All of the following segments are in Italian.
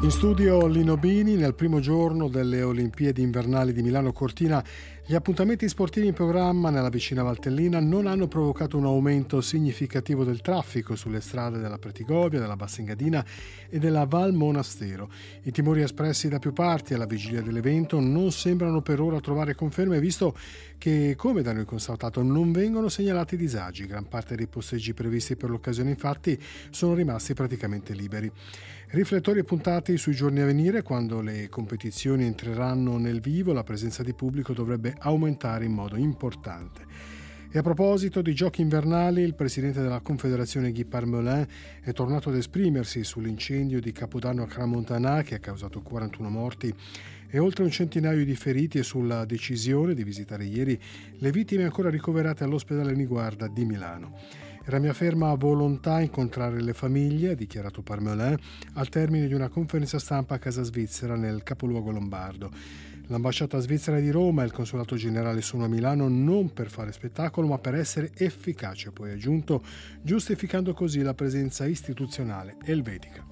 In studio Lino Bini. Nel primo giorno delle Olimpiadi invernali di Milano Cortina, gli appuntamenti sportivi in programma nella vicina Valtellina non hanno provocato un aumento significativo del traffico sulle strade della Pretigovia, della Bassa Engadina e della Val Monastero. I timori espressi da più parti alla vigilia dell'evento non sembrano per ora trovare conferme, visto che, come da noi constatato, non vengono segnalati disagi. Gran parte dei posteggi previsti per l'occasione, infatti, sono rimasti praticamente liberi. Riflettori puntati sui giorni a venire. Quando le competizioni entreranno nel vivo, la presenza di pubblico dovrebbe aumentare in modo importante. E a proposito di giochi invernali, il presidente della Confederazione Guy Parmelin è tornato ad esprimersi sull'incendio di Capodanno a Crans-Montana, che ha causato 41 morti e oltre un centinaio di feriti, e sulla decisione di visitare ieri le vittime ancora ricoverate all'ospedale Niguarda di Milano. Era mia ferma volontà incontrare le famiglie, ha dichiarato Parmelin al termine di una conferenza stampa a Casa Svizzera nel capoluogo lombardo. L'ambasciata svizzera di Roma e il consolato generale sono a Milano non per fare spettacolo, ma per essere efficaci, ha poi aggiunto, giustificando così la presenza istituzionale elvetica.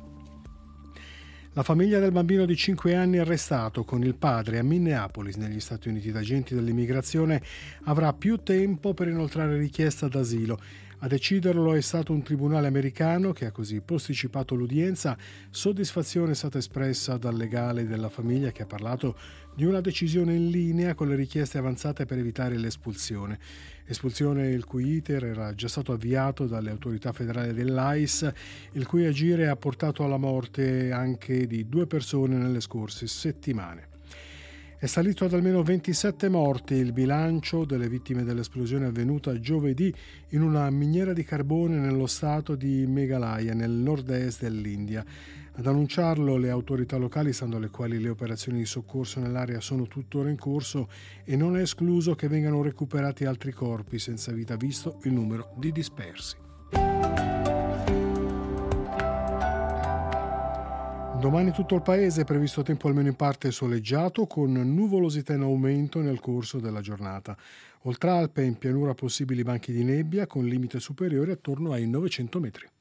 La famiglia del bambino di 5 anni arrestato con il padre a Minneapolis, negli Stati Uniti, da agenti dell'immigrazione, avrà più tempo per inoltrare richiesta d'asilo. A deciderlo è stato un tribunale americano che ha così posticipato l'udienza. Soddisfazione è stata espressa dal legale della famiglia, che ha parlato di una decisione in linea con le richieste avanzate per evitare l'espulsione. Espulsione il cui iter era già stato avviato dalle autorità federali dell'ICE, il cui agire ha portato alla morte anche di 2 persone nelle scorse settimane. È salito ad almeno 27 morti il bilancio delle vittime dell'esplosione avvenuta giovedì in una miniera di carbone nello stato di Meghalaya, nel nord-est dell'India. Ad annunciarlo le autorità locali, stando alle quali le operazioni di soccorso nell'area sono tuttora in corso e non è escluso che vengano recuperati altri corpi senza vita, visto il numero di dispersi. Domani tutto il paese è previsto tempo almeno in parte soleggiato, con nuvolosità in aumento nel corso della giornata. Oltre Alpe e in pianura possibili banchi di nebbia con limite superiore attorno ai 900 metri.